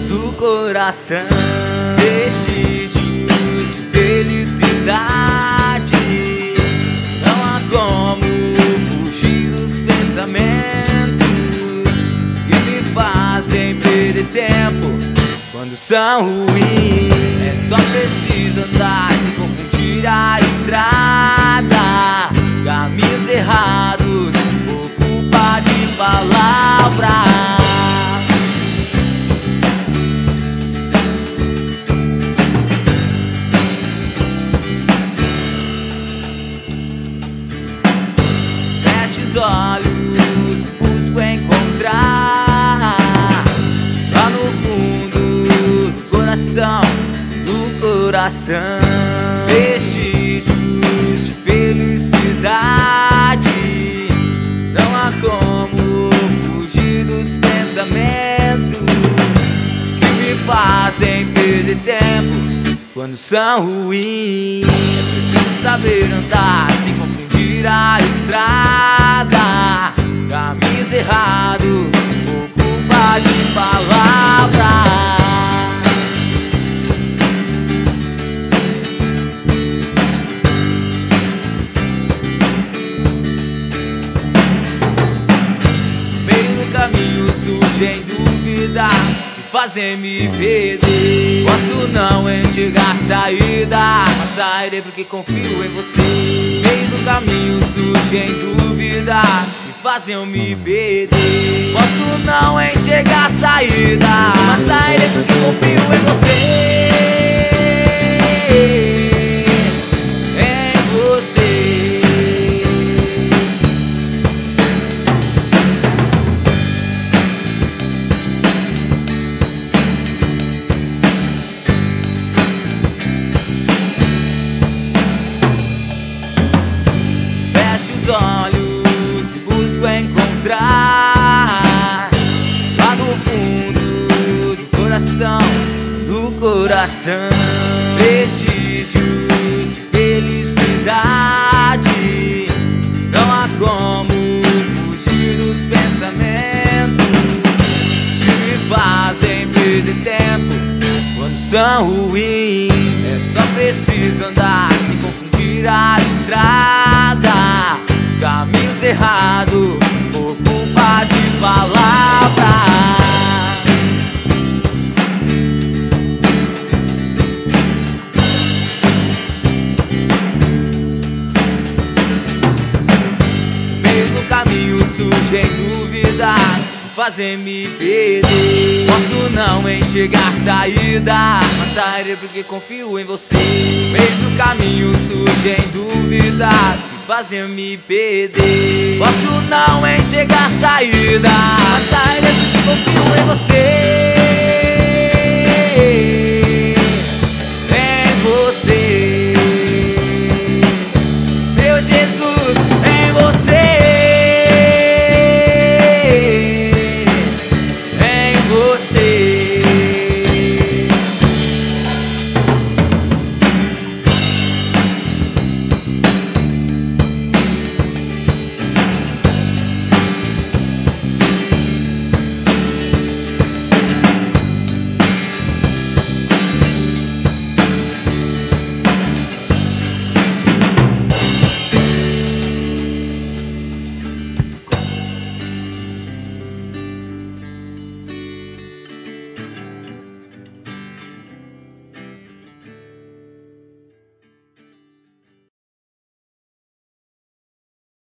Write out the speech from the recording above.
do coração, vestígios de felicidade. Não há como fugir dos pensamentos que me fazem perder tempo quando são ruins. É só preciso andar sem confundir a estrada, caminhos errados por culpa de palavras. Os olhos busco encontrar lá no fundo do coração, vestígios de felicidade. Não há como fugir dos pensamentos que me fazem perder tempo quando são ruins. É preciso saber andar sem confundir a estrada, caminhos errados por culpa de palavras. Meio do caminho surgem dúvidas que fazem me perder. Posso não enxergar saída, mas sairei porque confio em você. Meio do caminho surgem dúvidas que fazem eu me perder. Posso não enxergar saída, mas sairei porque confio em você. Em você. Olhos e busco encontrar lá no fundo do coração, vestígios de felicidade. Não há como fugir dos pensamentos que me fazem perder tempo quando são ruins. É só preciso andar sem confundir a estrada, caminhos errados por culpa de palavras. Mesmo caminho surgem dúvidas que fazem me perder. Posso não enxergar saída, mas sairei porque confio em você. Mesmo caminho surgem dúvidas fazem me perder. Posso não enxergar saída, mas sairei porque confio em você.